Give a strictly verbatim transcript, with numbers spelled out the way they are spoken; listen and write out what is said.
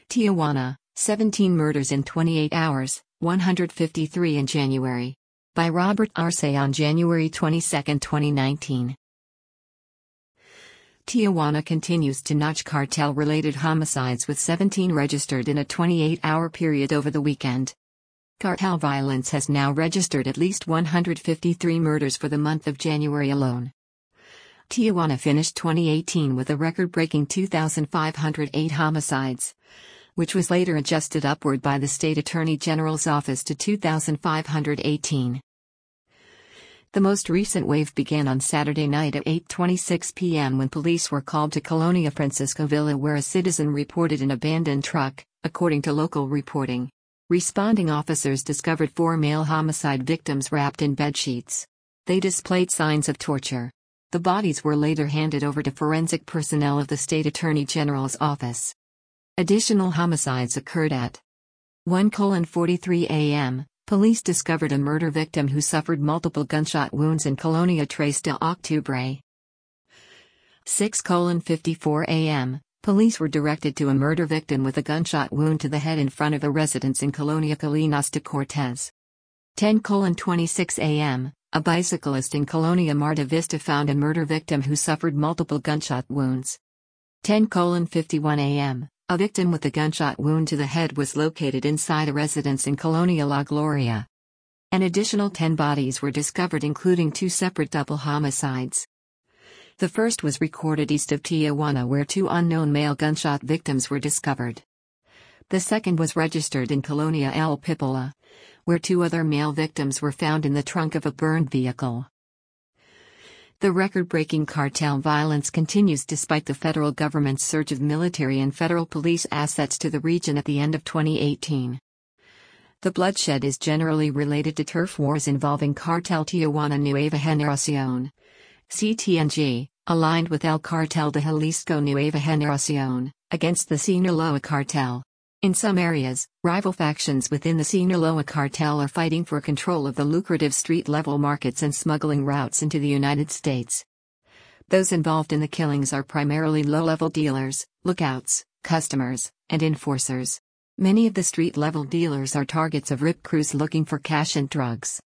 Tijuana, seventeen murders in twenty-eight hours, one hundred fifty-three in January. By Robert Arce on January twenty-second, twenty nineteen. Tijuana continues to notch cartel-related homicides with seventeen registered in a twenty-eight hour period over the weekend. Cartel violence has now registered at least one hundred fifty-three murders for the month of January alone. Tijuana finished twenty eighteen with a record-breaking two thousand five hundred eight homicides, which was later adjusted upward by the State Attorney General's office to two thousand five hundred eighteen. The most recent wave began on Saturday night at eight twenty-six p m when police were called to Colonia Francisco Villa where a citizen reported an abandoned truck, according to local reporting. Responding officers discovered four male homicide victims wrapped in bedsheets. They displayed signs of torture. The bodies were later handed over to forensic personnel of the State Attorney General's office. Additional homicides occurred at one forty-three a m Police discovered a murder victim who suffered multiple gunshot wounds in Colonia Tres de Octubre. six fifty-four a m Police were directed to a murder victim with a gunshot wound to the head in front of a residence in Colonia Colinas de Cortez. ten twenty-six a m A bicyclist in Colonia Marta Vista found a murder victim who suffered multiple gunshot wounds. ten fifty-one a m A victim with a gunshot wound to the head was located inside a residence in Colonia La Gloria. An additional ten bodies were discovered, including two separate double homicides. The first was recorded east of Tijuana, where two unknown male gunshot victims were discovered. The second was registered in Colonia El Pipola, where two other male victims were found in the trunk of a burned vehicle. The record-breaking cartel violence continues despite the federal government's surge of military and federal police assets to the region at the end of twenty eighteen. The bloodshed is generally related to turf wars involving Cartel Tijuana Nueva Generación, C T N G, aligned with El Cartel de Jalisco Nueva Generación, against the Sinaloa cartel. In some areas, rival factions within the Sinaloa cartel are fighting for control of the lucrative street-level markets and smuggling routes into the United States. Those involved in the killings are primarily low-level dealers, lookouts, customers, and enforcers. Many of the street-level dealers are targets of rip crews looking for cash and drugs.